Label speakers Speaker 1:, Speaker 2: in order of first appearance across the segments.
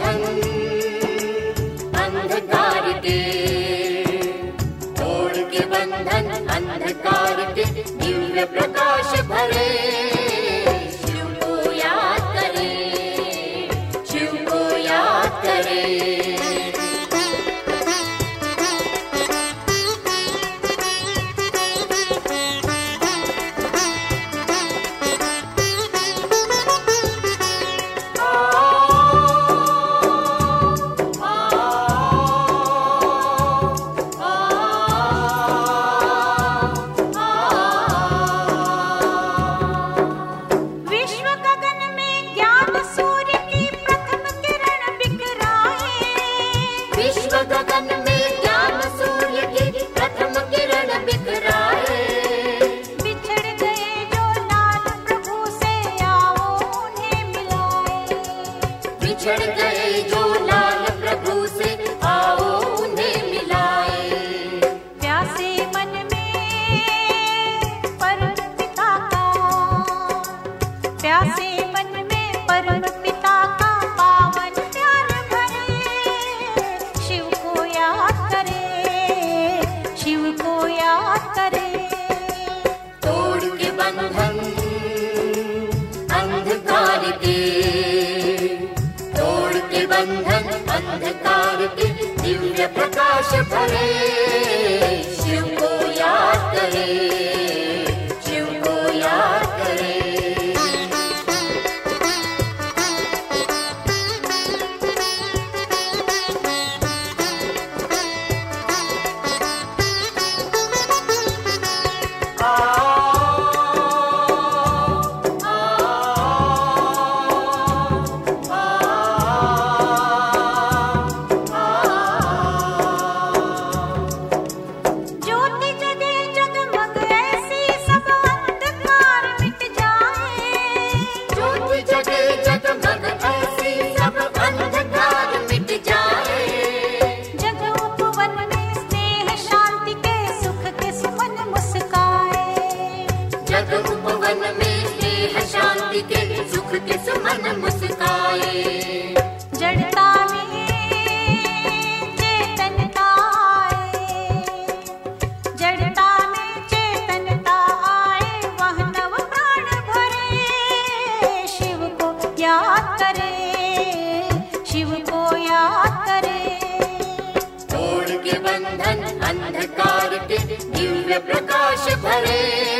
Speaker 1: बंधन अंधकार के, तोड़ के बंधन अंधकार के, दिव्य प्रकाश भरे शिव को याद करें, शिव को याद करें। बिछड़ गए जो लाल प्रभु से आओ उन्हें मिलाए।
Speaker 2: प्यासे मन में परम पिता का, प्यासे मन में परम पिता का पावन प्यार भरे शिव को याद करे, शिव को याद करे।
Speaker 1: तोड़ के बंधन अंधकार के, बंधन अंधकार के, दिव्य प्रकाश भरे शिव को याद करे, शिव को याद करे। उपवन में स्नेह शांति के, सुख के सुमन मुस्काए।
Speaker 2: जड़ता में चेतनता आए, जड़ता में चेतनता आए, वह नव प्राण भरे शिव को याद करे, शिव को याद करे।
Speaker 1: तोड़ के बंधन अंधकार के, दिव्य प्रकाश भरे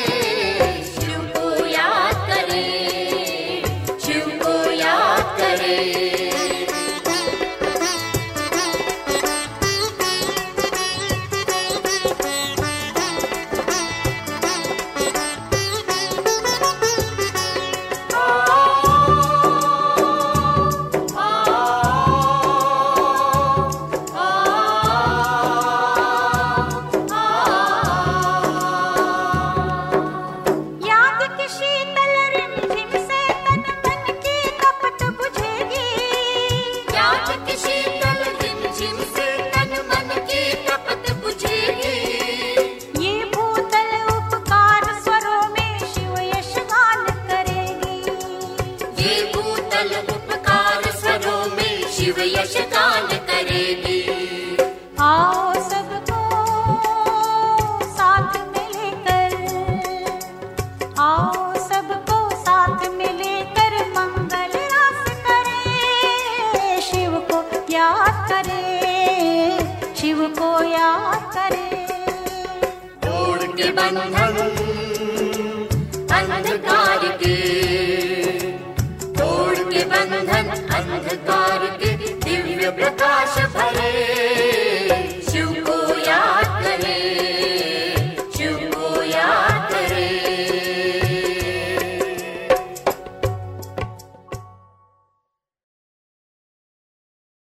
Speaker 1: शिव यश गान करेगी।
Speaker 2: आओ सबको साथ में लेकर, आओ सबको साथ में लेकर मंगल रास करे, शिव को याद करे, शिव को याद करे।
Speaker 1: तोड़ के बंधन